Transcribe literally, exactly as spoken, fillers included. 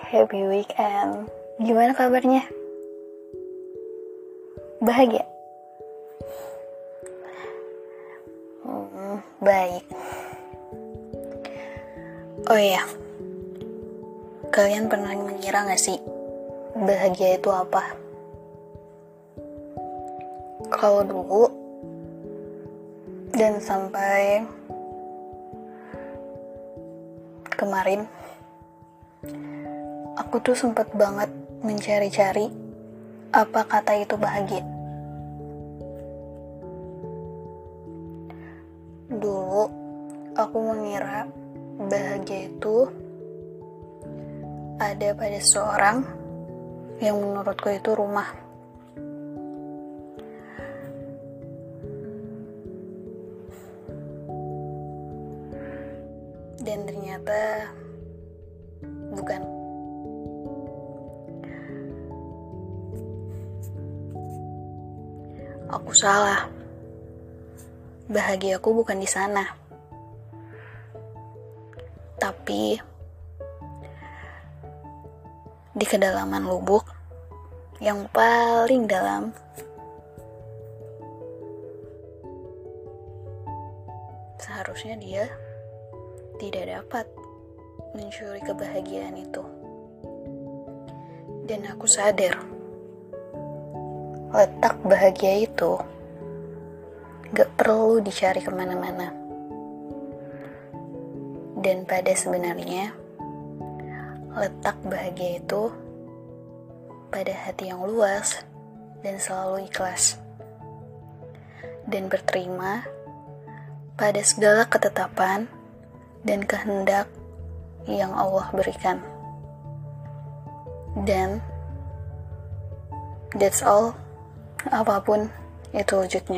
Happy weekend. Gimana kabarnya? Bahagia? Hmm, baik. Oh iya, kalian pernah mengira gak sih bahagia itu apa? Kalau dulu dan sampai kemarin, aku tuh sempet banget mencari-cari apa kata itu bahagia. Dulu aku mengira bahagia itu ada pada seseorang yang menurutku itu rumah. Dan ternyata bukan. Aku salah. Bahagiaku bukan di sana. Tapi di kedalaman lubuk yang paling dalam. Seharusnya dia tidak dapat mencuri kebahagiaan itu. Dan aku sadar, letak bahagia itu gak perlu dicari kemana-mana. Dan pada sebenarnya, letak bahagia itu pada hati yang luas dan selalu ikhlas. Dan berterima pada segala ketetapan dan kehendak yang Allah berikan. Dan that's all, apapun itu wujudnya.